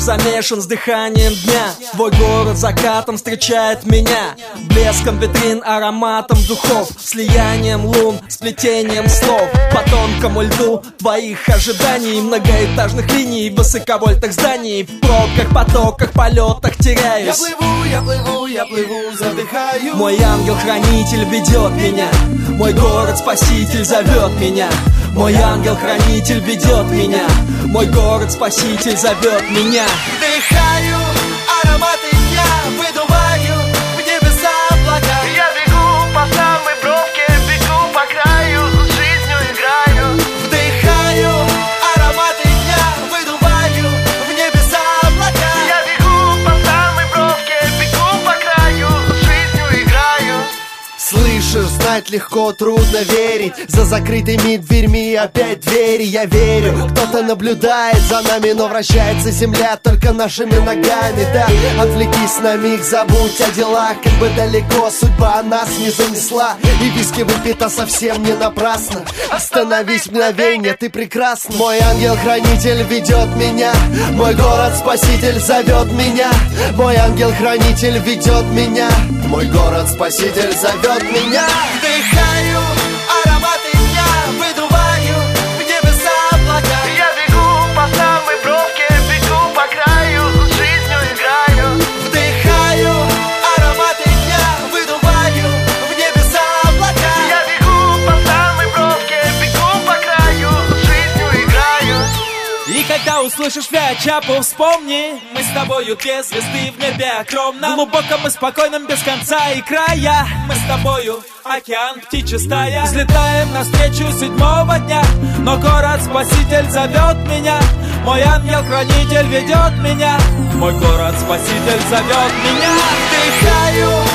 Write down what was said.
замешан с дыханием дня. Твой город закатом встречает меня, блеском витрин, ароматом духов, слиянием лун, сплетением слов. По тонкому льду твоих ожиданий, многоэтажных линий, высоковольтных зданий, в пробках, потоках, полетах теряюсь. Я плыву, задыхаюсь. Мой ангел-хранитель ведет меня, мой город-спаситель зовет меня. Мой ангел-хранитель ведет меня, мой город-спаситель зовет меня. Вдыхаю ароматы дня, выдуваю в небеса облака. Я бегу по самой бровке, бегу по краю, с жизнью играю. Вдыхаю ароматы дня, выдуваю в небеса облака. Я бегу по самой бровке, бегу по краю, с жизнью играю. Слышишь, знать легко, трудно верить. За закрытыми дверьми опять двери. Я верю, кто-то наблюдает за нами, но вращается земля только нашими ногами. Да, отвлекись на миг, забудь о делах, как бы далеко судьба нас не занесла. И виски выпито совсем не напрасно. Остановись мгновенье, ты прекрасна. Мой ангел-хранитель ведет меня, мой город-спаситель зовет меня. Мой ангел-хранитель ведет меня, мой город-спаситель зовет меня. Вдыхаю ароматы дня, выдуваю в небеса облака. Я бегу по самой бровке, бегу по краю, с жизнью играю. Вдыхаю ароматы дня, выдуваю в небеса облака. Я бегу по самой бровке, бегу по краю, с жизнью играю. И когда услышишь Виачапу, вспомни, мы с тобою две звезды в небе огромном, глубоком и спокойном, без конца и края. Мы с тобою океан, птичья стая, взлетаем навстречу седьмого дня. Но город-спаситель зовет меня, мой ангел-хранитель ведет меня, мой город-спаситель зовет меня. Вдыхаю